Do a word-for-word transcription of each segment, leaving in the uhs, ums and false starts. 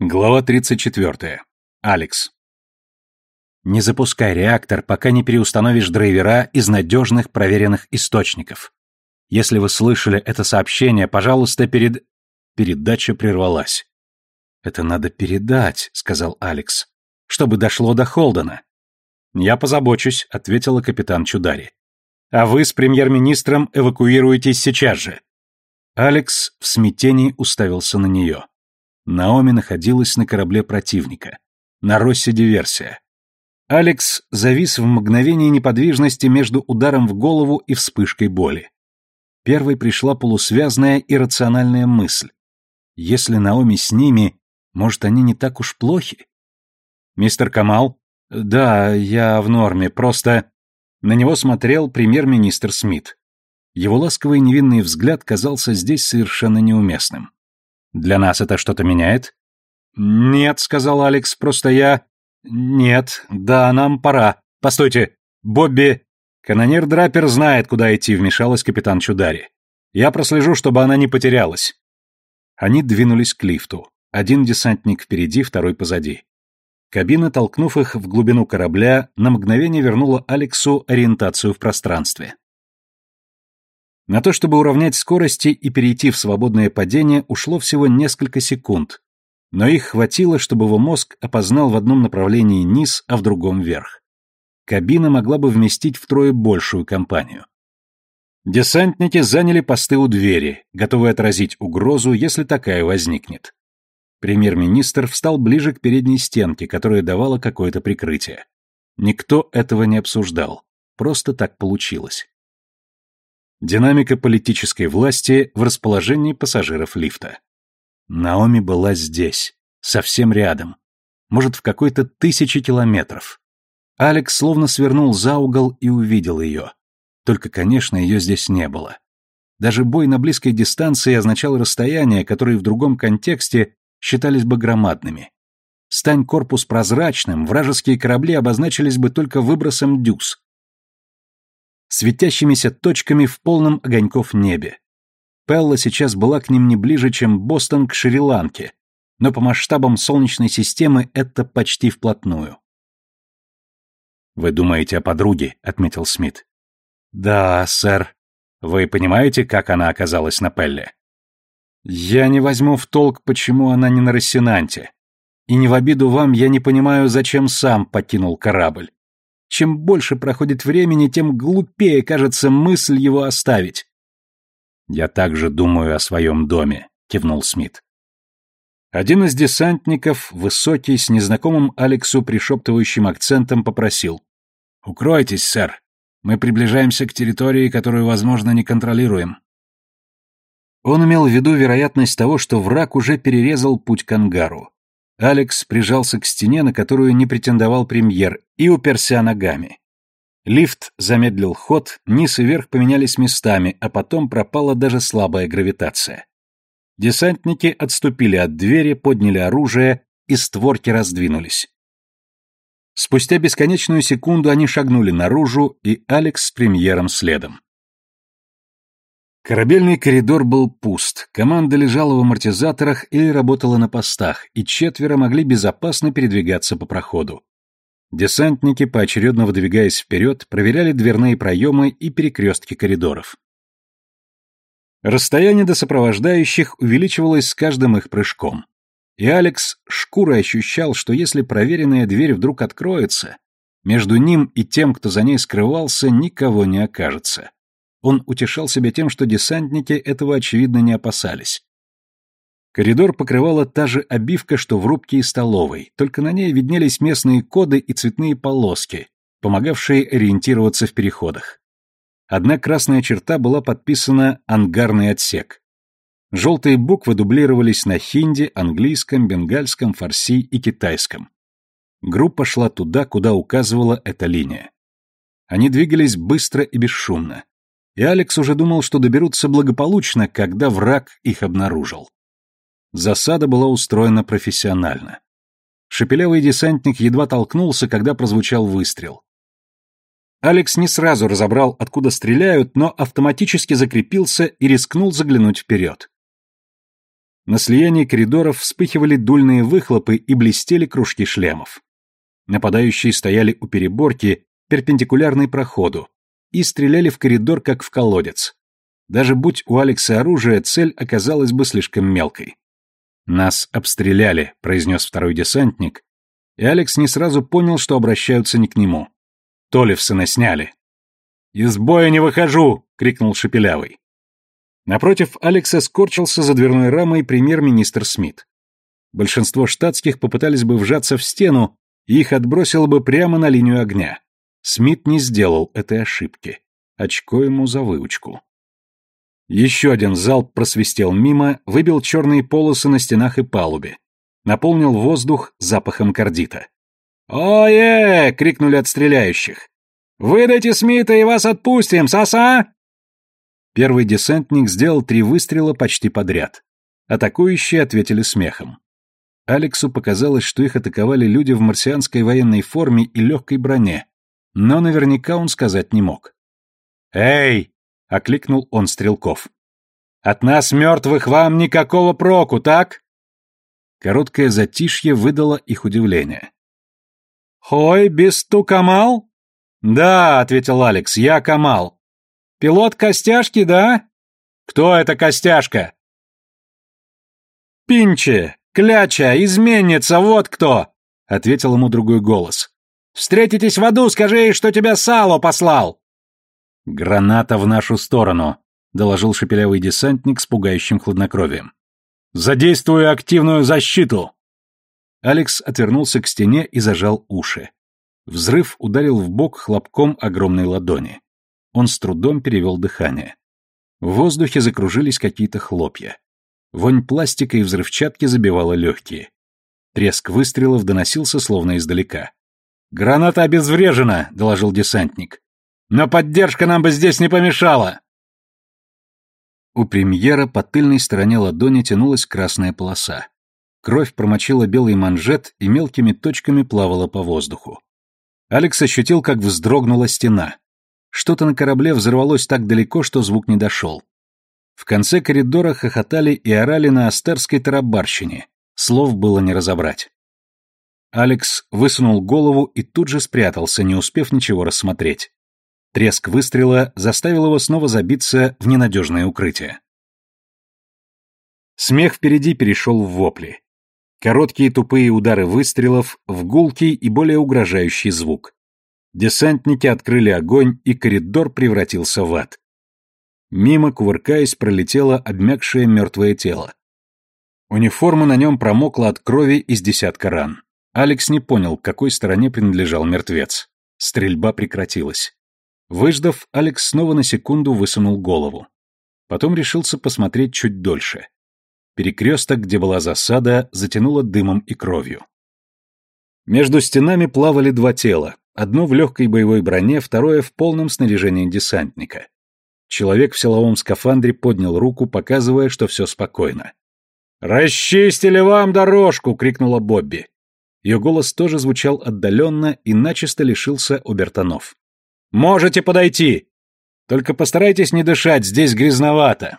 Глава тридцать четвёртая. Алекс. Не запускай реактор, пока не переустановишь драйвера из надежных проверенных источников. Если вы слышали это сообщение, пожалуйста, перед... Передача прервалась. «Это надо передать», — сказал Алекс, — «чтобы дошло до Холдена». «Я позабочусь», — ответила капитан Чудари. «А вы с премьер-министром эвакуируетесь сейчас же». Алекс в смятении уставился на нее. Наоми находилась на корабле противника. На Россе диверсия. Алекс завис в мгновении неподвижности между ударом в голову и вспышкой боли. Первой пришла полусвязная и рациональная мысль. Если Наоми с ними, может, они не так уж плохи? «Мистер Камал?» «Да, я в норме, просто...» На него смотрел премьер-министр Смит. Его ласковый невинный взгляд казался здесь совершенно неуместным. «Для нас это что-то меняет?» «Нет», — сказал Алекс, — «просто я...» «Нет, да, нам пора. Постойте, Бобби...» «Канонир Драпер знает, куда идти», — вмешалась капитан Чудари. «Я прослежу, чтобы она не потерялась». Они двинулись к лифту. Один десантник впереди, второй позади. Кабина, толкнув их в глубину корабля, на мгновение вернула Алексу ориентацию в пространстве. На то, чтобы уравнять скорости и перейти в свободное падение, ушло всего несколько секунд, но их хватило, чтобы его мозг опознал в одном направлении низ, а в другом вверх. Кабина могла бы вместить втрое большую компанию. Десантники заняли посты у двери, готовые отразить угрозу, если такая возникнет. Премьер-министр встал ближе к передней стенке, которая давала какое-то прикрытие. Никто этого не обсуждал, просто так получилось. Динамика политической власти в расположении пассажиров лифта. Наоми была здесь, совсем рядом, может, в какой-то тысячи километров. Алекс словно свернул за угол и увидел ее. Только, конечно, ее здесь не было. Даже бой на близкой дистанции означал расстояния, которые в другом контексте считались бы громадными. Стань корпус прозрачным, вражеские корабли обозначились бы только выбросом дюз. Светящимися точками в полном огоньков небе. Пелла сейчас была к ним не ближе, чем Бостон к Шри-Ланке, но по масштабам Солнечной системы это почти вплотную. «Вы думаете о подруге», — отметил Смит. «Да, сэр. Вы понимаете, как она оказалась на Пелле?» «Я не возьму в толк, почему она не на Рассенанте. И не в обиду вам, я не понимаю, зачем сам покинул корабль. Чем больше проходит времени, тем глупее кажется мысль его оставить». «Я также думаю о своем доме», — кивнул Смит. Один из десантников, высокий, с незнакомым Алексу пришептывающим акцентом, попросил: «Укройтесь, сэр. Мы приближаемся к территории, которую, возможно, не контролируем». Он имел в виду вероятность того, что враг уже перерезал путь к ангару. Алекс прижался к стене, на которую не претендовал премьер, и уперся ногами. Лифт замедлил ход, низ и верх поменялись местами, а потом пропала даже слабая гравитация. Десантники отступили от двери, подняли оружие, и створки раздвинулись. Спустя бесконечную секунду они шагнули наружу, и Алекс с премьером следом. Корабельный коридор был пуст, команда лежала в амортизаторах или работала на постах, и четверо могли безопасно передвигаться по проходу. Десантники, поочередно выдвигаясь вперед, проверяли дверные проемы и перекрестки коридоров. Расстояние до сопровождающих увеличивалось с каждым их прыжком. И Алекс шкурой ощущал, что если проверенная дверь вдруг откроется, между ним и тем, кто за ней скрывался, никого не окажется. Он утешал себя тем, что десантники этого, очевидно, не опасались. Коридор покрывала та же обивка, что в рубке и столовой, только на ней виднелись местные коды и цветные полоски, помогавшие ориентироваться в переходах. Одна красная черта была подписана «Ангарный отсек». Желтые буквы дублировались на хинди, английском, бенгальском, фарси и китайском. Группа шла туда, куда указывала эта линия. Они двигались быстро и бесшумно. И Алекс уже думал, что доберутся благополучно, когда враг их обнаружил. Засада была устроена профессионально. Шепелявый десантник едва толкнулся, когда прозвучал выстрел. Алекс не сразу разобрал, откуда стреляют, но автоматически закрепился и рискнул заглянуть вперед. На слиянии коридоров вспыхивали дульные выхлопы и блестели кружки шлемов. Нападающие стояли у переборки, перпендикулярной проходу, и стреляли в коридор, как в колодец. Даже будь у Алекса оружие, цель оказалась бы слишком мелкой. «Нас обстреляли», — произнес второй десантник, и Алекс не сразу понял, что обращаются не к нему. Толевсона сняли. «Из боя не выхожу!» — крикнул Шепелявый. Напротив Алекса скорчился за дверной рамой премьер-министр Смит. Большинство штатских попытались бы вжаться в стену, и их отбросило бы прямо на линию огня. Смит не сделал этой ошибки. Очко ему за выучку. Еще один залп просвистел мимо, выбил черные полосы на стенах и палубе. Наполнил воздух запахом кардита. «Ое!» — крикнули от стреляющих. «Выдайте Смита, и вас отпустим, са-са!» Первый десантник сделал три выстрела почти подряд. Атакующие ответили смехом. Алексу показалось, что их атаковали люди в марсианской военной форме и легкой броне, но наверняка он сказать не мог. «Эй!» — окликнул он стрелков. «От нас, мертвых, вам никакого проку, так?» Короткое затишье выдало их удивление. «Хой, бисту Камал?» «Да», — ответил Алекс, — «я Камал». «Пилот Костяшки, да?» «Кто это Костяшка?» «Пинче, кляча, изменница, вот кто!» — ответил ему другой голос. «Встретитесь в аду, скажи ей, что тебя Сало послал!» «Граната в нашу сторону», — доложил шепелявый десантник с пугающим хладнокровием. «Задействую активную защиту!» Алекс отвернулся к стене и зажал уши. Взрыв ударил в бок хлопком огромной ладони. Он с трудом перевел дыхание. В воздухе закружились какие-то хлопья. Вонь пластика и взрывчатки забивала легкие. Треск выстрелов доносился словно издалека. «Граната обезврежена», — доложил десантник. «Но поддержка нам бы здесь не помешала!» У премьера по тыльной стороне ладони тянулась красная полоса. Кровь промочила белый манжет и мелкими точками плавала по воздуху. Алекс ощутил, как вздрогнула стена. Что-то на корабле взорвалось так далеко, что звук не дошел. В конце коридора хохотали и орали на астерской тарабарщине. Слов было не разобрать. Алекс высунул голову и тут же спрятался, не успев ничего рассмотреть. Треск выстрела заставил его снова забиться в ненадежное укрытие. Смех впереди перешел в вопли. Короткие тупые удары выстрелов в гулкий и более угрожающий звук. Десантники открыли огонь, и коридор превратился в ад. Мимо, кувыркаясь, пролетело обмякшее мертвое тело. Униформа на нем промокла от крови из десятка ран. Алекс не понял, к какой стороне принадлежал мертвец. Стрельба прекратилась. Выждав, Алекс снова на секунду высунул голову. Потом решился посмотреть чуть дольше. Перекресток, где была засада, затянуло дымом и кровью. Между стенами плавали два тела. Одно в легкой боевой броне, второе в полном снаряжении десантника. Человек в силовом скафандре поднял руку, показывая, что все спокойно. «Расчистили вам дорожку!» — крикнула Бобби. Ее голос тоже звучал отдаленно и начисто лишился обертонов. «Можете подойти! Только постарайтесь не дышать, здесь грязновато!»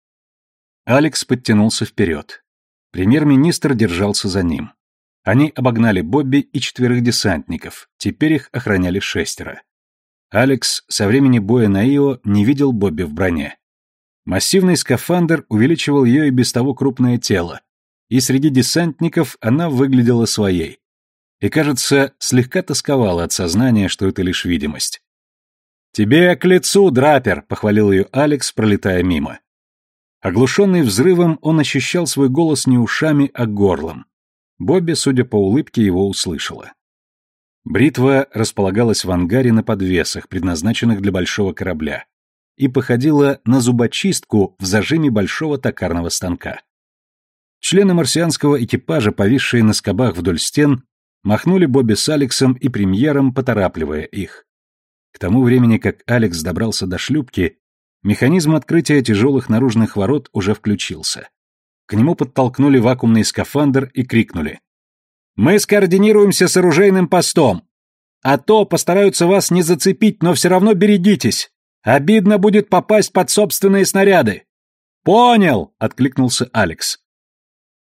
Алекс подтянулся вперед. Премьер-министр держался за ним. Они обогнали Бобби и четверых десантников, теперь их охраняли шестеро. Алекс со времени боя на Ио не видел Бобби в броне. Массивный скафандр увеличивал ее и без того крупное тело, и среди десантников она выглядела своей. И, кажется, слегка тосковала от сознания, что это лишь видимость. «Тебе к лицу, Драпер!» — похвалил ее Алекс, пролетая мимо. Оглушенный взрывом, он ощущал свой голос не ушами, а горлом. Бобби, судя по улыбке, его услышала. Бритва располагалась в ангаре на подвесах, предназначенных для большого корабля, и походила на зубочистку в зажиме большого токарного станка. Члены марсианского экипажа, повисшие на скобах вдоль стен, махнули Бобби с Алексом и премьером, поторапливая их. К тому времени, как Алекс добрался до шлюпки, механизм открытия тяжелых наружных ворот уже включился. К нему подтолкнули вакуумный скафандр и крикнули: «Мы скоординируемся с оружейным постом! А то постараются вас не зацепить, но все равно берегитесь! Обидно будет попасть под собственные снаряды!» «Понял!» — откликнулся Алекс.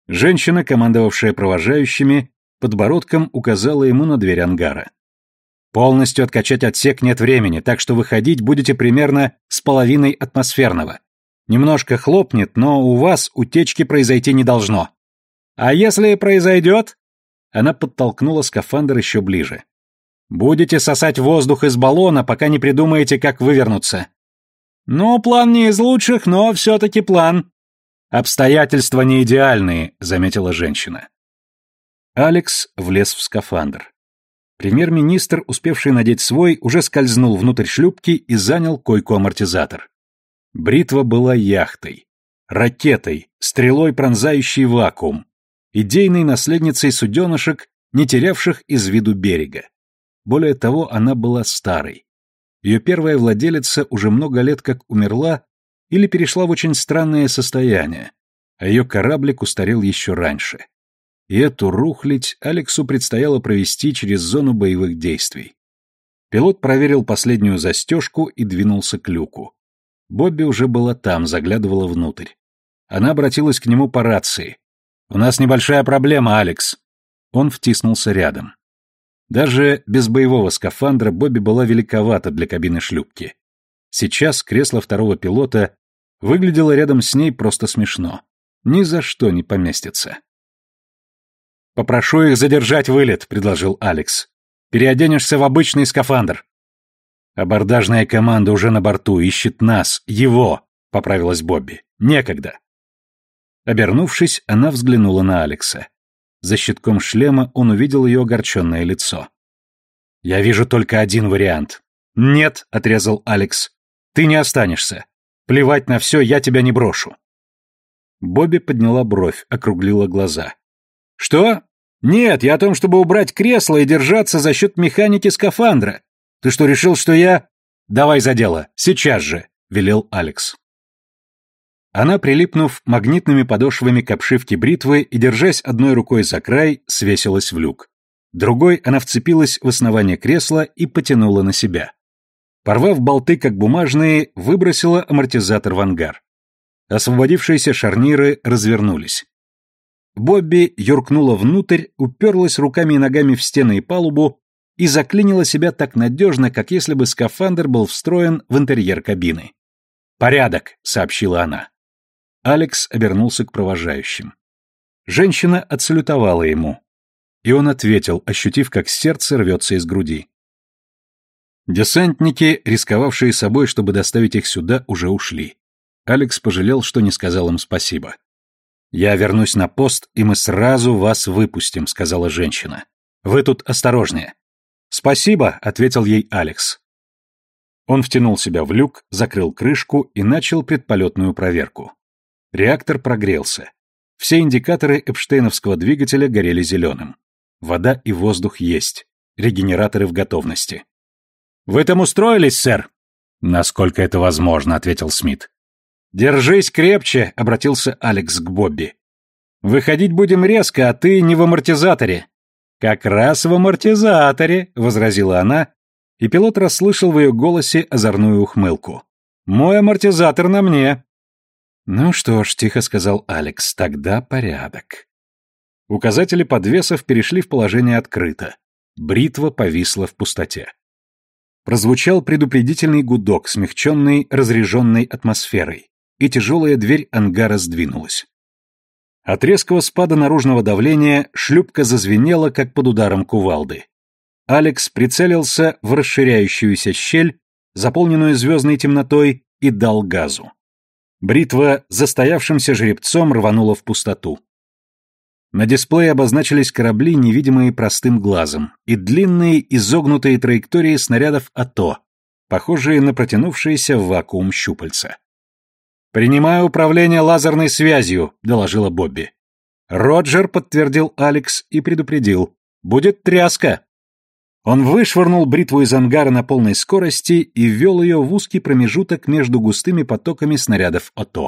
Женщина, командовавшая провожающими, подбородком указала ему на дверь ангара. «Полностью откачать отсек нет времени, так что выходить будете примерно с половиной атмосферного. Немножко хлопнет, но у вас утечки произойти не должно». «А если и произойдет?» Она подтолкнула скафандр еще ближе. «Будете сосать воздух из баллона, пока не придумаете, как вывернуться». «Ну, план не из лучших, но все-таки план». «Обстоятельства не идеальные», — заметила женщина. Алекс влез в скафандр. Премьер-министр, успевший надеть свой, уже скользнул внутрь шлюпки и занял койку-амортизатор. Бритва была яхтой, ракетой, стрелой, пронзающей вакуум, идейной наследницей суденышек, не терявших из виду берега. Более того, она была старой. Ее первая владелица уже много лет как умерла или перешла в очень странное состояние, а ее кораблик устарел еще раньше. И эту рухлядь Алексу предстояло провести через зону боевых действий. Пилот проверил последнюю застежку и двинулся к люку. Бобби уже была там, заглядывала внутрь. Она обратилась к нему по рации. «У нас небольшая проблема, Алекс». Он втиснулся рядом. Даже без боевого скафандра Бобби была великовата для кабины шлюпки. Сейчас кресло второго пилота выглядело рядом с ней просто смешно. Ни за что не поместится. «Попрошу их задержать вылет», — предложил Алекс. «Переоденешься в обычный скафандр». «Абордажная команда уже на борту, ищет нас, его», — поправилась Бобби. «Некогда». Обернувшись, она взглянула на Алекса. За щитком шлема он увидел ее огорченное лицо. «Я вижу только один вариант». «Нет», — отрезал Алекс. «Ты не останешься. Плевать на все, я тебя не брошу». Бобби подняла бровь, округлила глаза. «Что? Нет, я о том, чтобы убрать кресло и держаться за счет механики скафандра. Ты что, решил, что я...» «Давай за дело, сейчас же», — велел Алекс. Она, прилипнув магнитными подошвами к обшивке бритвы и, держась одной рукой за край, свесилась в люк. Другой она вцепилась в основание кресла и потянула на себя. Порвав болты, как бумажные, выбросила амортизатор в ангар. Освободившиеся шарниры развернулись. Бобби юркнула внутрь, уперлась руками и ногами в стены и палубу и заклинила себя так надежно, как если бы скафандр был встроен в интерьер кабины. «Порядок», — сообщила она. Алекс обернулся к провожающим. Женщина отсалютовала ему, и он ответил, ощутив, как сердце рвется из груди. Десантники, рисковавшие собой, чтобы доставить их сюда, уже ушли. Алекс пожалел, что не сказал им спасибо. «Я вернусь на пост, и мы сразу вас выпустим», — сказала женщина. «Вы тут осторожнее». «Спасибо», — ответил ей Алекс. Он втянул себя в люк, закрыл крышку и начал предполетную проверку. Реактор прогрелся. Все индикаторы эпштейновского двигателя горели зеленым. Вода и воздух есть. Регенераторы в готовности. «Вы там устроились, сэр?» «Насколько это возможно», — ответил Смит. «Держись крепче», — обратился Алекс к Бобби. «Выходить будем резко, а ты не в амортизаторе». «Как раз в амортизаторе», — возразила она, и пилот расслышал в ее голосе озорную ухмылку. «Мой амортизатор на мне». «Ну что ж», — тихо сказал Алекс, — «тогда порядок». Указатели подвесов перешли в положение открыто. Бритва повисла в пустоте. Прозвучал предупредительный гудок, смягченный разряженной атмосферой, и тяжелая дверь ангара сдвинулась. От резкого спада наружного давления шлюпка зазвенела, как под ударом кувалды. Алекс прицелился в расширяющуюся щель, заполненную звездной темнотой, и дал газу. Бритва застоявшимся жеребцом рванула в пустоту. На дисплее обозначились корабли, невидимые простым глазом, и длинные изогнутые траектории снарядов АТО, похожие на протянувшиеся в вакуум щупальца. «Принимаю управление лазерной связью», — доложила Бобби. «Роджер», — подтвердил Алекс и предупредил. «Будет тряска». Он вышвырнул бритву из ангара на полной скорости и ввел ее в узкий промежуток между густыми потоками снарядов АТО.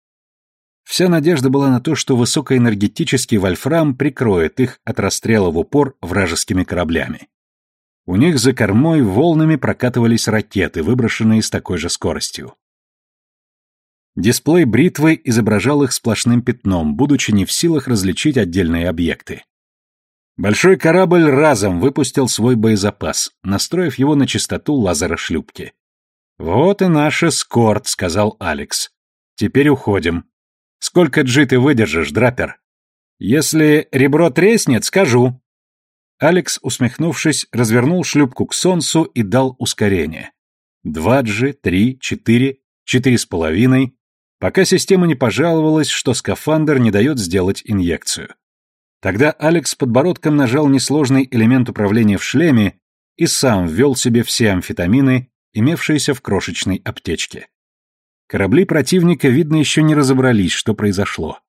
Вся надежда была на то, что высокоэнергетический вольфрам прикроет их от расстрела в упор вражескими кораблями. У них за кормой волнами прокатывались ракеты, выброшенные с такой же скоростью. Дисплей бритвы изображал их сплошным пятном, будучи не в силах различить отдельные объекты. Большой корабль разом выпустил свой боезапас, настроив его на частоту лазера шлюпки. «Вот и наш эскорт», — сказал Алекс. «Теперь уходим. Сколько джи ты выдержишь, Драпер?» «Если ребро треснет, скажу». Алекс, усмехнувшись, развернул шлюпку к солнцу и дал ускорение. Два джи, три, четыре, четыре с половиной, пока система не пожаловалась, что скафандр не дает сделать инъекцию. Тогда Алекс подбородком нажал несложный элемент управления в шлеме и сам ввел себе все амфетамины, имевшиеся в крошечной аптечке. Корабли противника, видно, еще не разобрались, что произошло.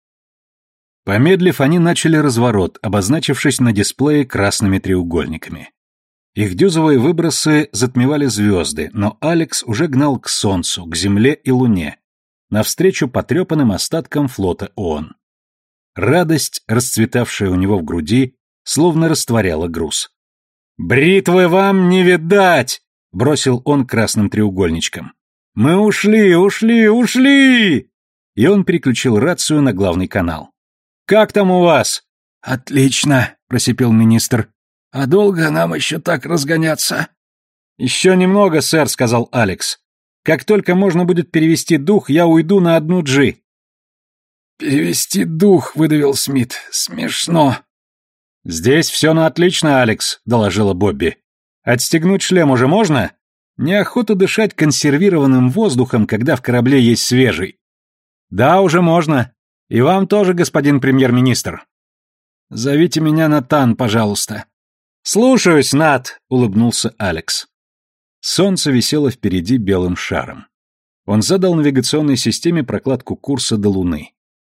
Помедлив, они начали разворот, обозначившись на дисплее красными треугольниками. Их дюзовые выбросы затмевали звезды, но Алекс уже гнал к Солнцу, к Земле и Луне, навстречу потрепанным остаткам флота ООН. Радость, расцветавшая у него в груди, словно растворяла груз. «Бритвы вам не видать!» — бросил он красным треугольничком. «Мы ушли, ушли, ушли!» И он переключил рацию на главный канал. «Как там у вас?» «Отлично», — просипел министр. «А долго нам еще так разгоняться?» «Еще немного, сэр», — сказал Алекс. «Как только можно будет перевести дух, я уйду на одну джи». «Перевести дух», — выдавил Смит. «Смешно». «Здесь все на отлично, Алекс», — доложила Бобби. «Отстегнуть шлем уже можно? Неохота дышать консервированным воздухом, когда в корабле есть свежий». «Да, уже можно. И вам тоже, господин премьер-министр». «Зовите меня Натан, пожалуйста». «Слушаюсь, Нат», — улыбнулся Алекс. Солнце висело впереди белым шаром. Он задал навигационной системе прокладку курса до Луны.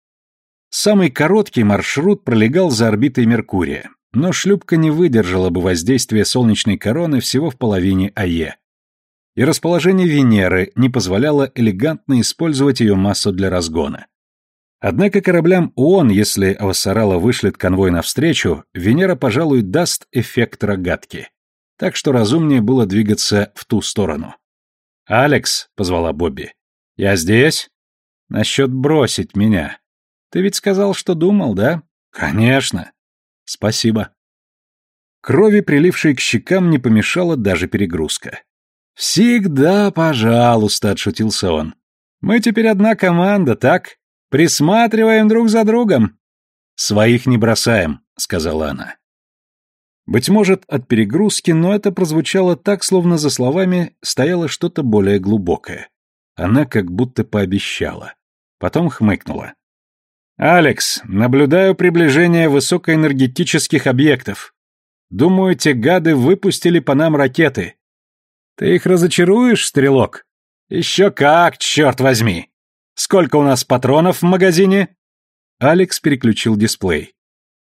Самый короткий маршрут пролегал за орбитой Меркурия, но шлюпка не выдержала бы воздействия солнечной короны всего в половине АЕ. И расположение Венеры не позволяло элегантно использовать ее массу для разгона. Однако кораблям ООН, если Авассарала вышлет конвой навстречу, Венера, пожалуй, даст эффект рогатки. Так что разумнее было двигаться в ту сторону. «Алекс», — позвала Бобби, — «я здесь? Насчет бросить меня. Ты ведь сказал, что думал, да?» «Конечно». «Спасибо». Крови, прилившей к щекам, не помешала даже перегрузка. «Всегда пожалуйста», — отшутился он. «Мы теперь одна команда, так? Присматриваем друг за другом». «Своих не бросаем», — сказала она. Быть может, от перегрузки, но это прозвучало так, словно за словами стояло что-то более глубокое. Она как будто пообещала. Потом хмыкнула. «Алекс, наблюдаю приближение высокоэнергетических объектов. Думаю, те гады выпустили по нам ракеты. Ты их разочаруешь, стрелок? Еще как, черт возьми! Сколько у нас патронов в магазине?» Алекс переключил дисплей.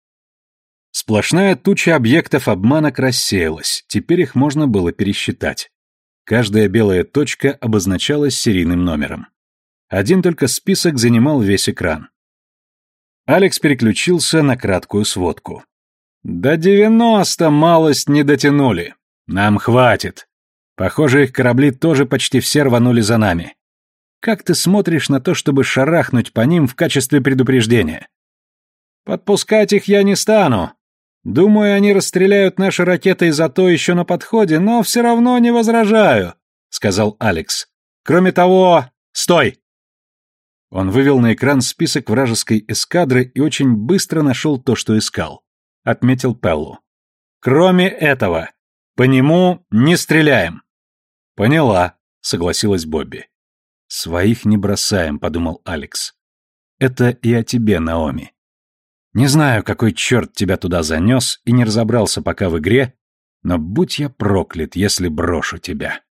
Сплошная туча объектов обманок рассеялась, теперь их можно было пересчитать. Каждая белая точка обозначалась серийным номером. Один только список занимал весь экран. Алекс переключился на краткую сводку. «До девяносто малость не дотянули. Нам хватит. Похоже, их корабли тоже почти все рванули за нами. Как ты смотришь на то, чтобы шарахнуть по ним в качестве предупреждения?» «Подпускать их я не стану. Думаю, они расстреляют наши ракеты из АТО еще на подходе, но все равно не возражаю», — сказал Алекс. «Кроме того... Стой!» Он вывел на экран список вражеской эскадры и очень быстро нашел то, что искал. Отметил Пеллу. «Кроме этого, по нему не стреляем». «Поняла», — согласилась Бобби. «Своих не бросаем», — подумал Алекс. «Это и о тебе, Наоми. Не знаю, какой черт тебя туда занес и не разобрался пока в игре, но будь я проклят, если брошу тебя».